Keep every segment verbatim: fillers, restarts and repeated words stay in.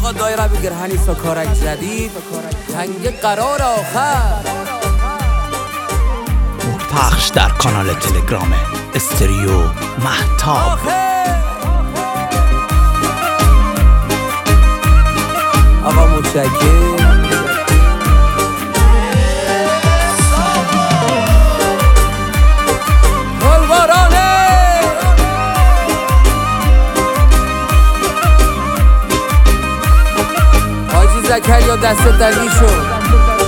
آقا دایره بگیر هنیسا کارک جدید تنگ قرار آخر پخش در کانال تلگرام استریو مهتاب. آقا متشکرم. حاجی زکریا دست دلی شد.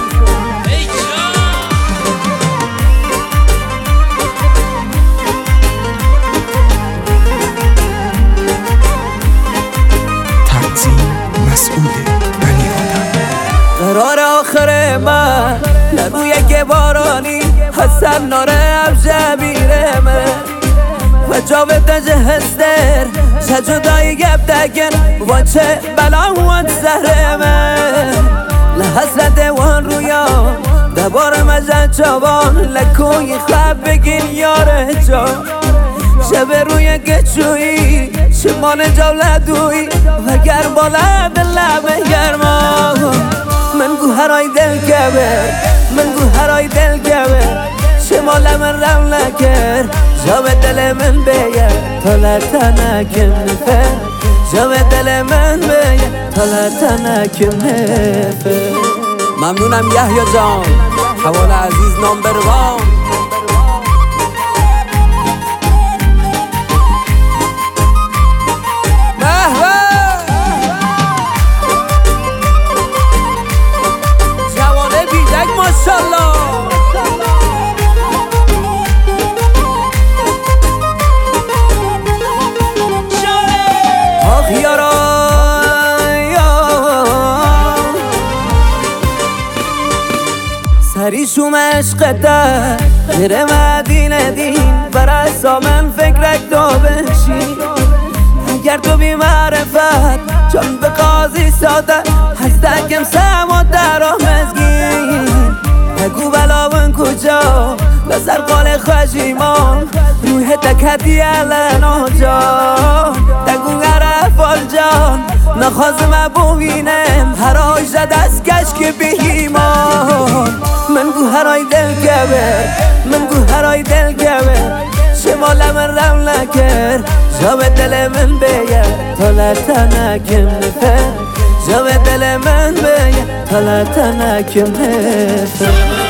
قرار آخر من لبوی که بارانی حسن ناره ابجبیره من و جاوید جهستر شجدایی گب دگن و چه بلا و زهر من لحسرت وان رویا دبار مجد جوان لکوی خواب بگین یاره جا شب روی گچویی شمان جولدوی و گرم بالا دل لبه گرما من گوهرای دل کبر من گوهرای دل کبر شمال من رم نکر جاب دل من بیه تا لطنکم نفر جاب دل من بیه تا لطنکم نفر. ممنونم یحیی جان حوال عزیز نامبر وان. ماشالله آخ یارا سری شوم عشقته غیر مدینه دین برای سامن فکرک دو بشین اگر تو بی معرفت چون به قاضی ساده هستکم سما در آمزگین بگو بلاون کجا بسر قال خشیمان روح تکتی الان آجا دگو غرفال جان نخوازم ببینم هر آجا دست کش که بهیمان من گو هرای دل کبر من گو هرای دل کبر شمال من رم نکر جاب دل من بیه تا لطنکم نفر جاب دل من بیه تا لطنکم نفر.